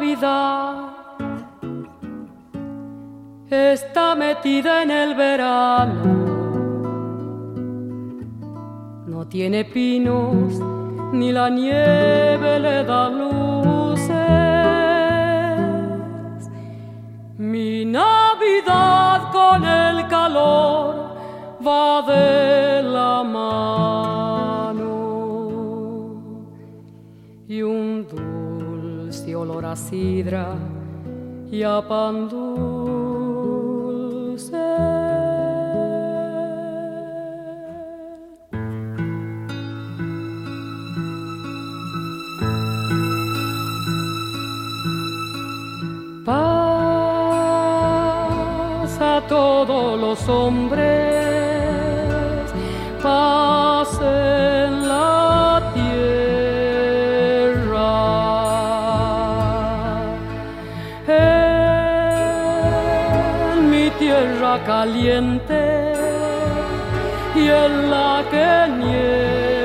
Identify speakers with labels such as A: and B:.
A: Navidad está metida en el verano, no tiene pinos ni la nieve le da luces. Mi Navidad con el calor va de la mano y un dulce olor a sidra y a pan dulce. Pasa todos los hombres, pasa en la tierra. En mi tierra caliente y en la que nieva.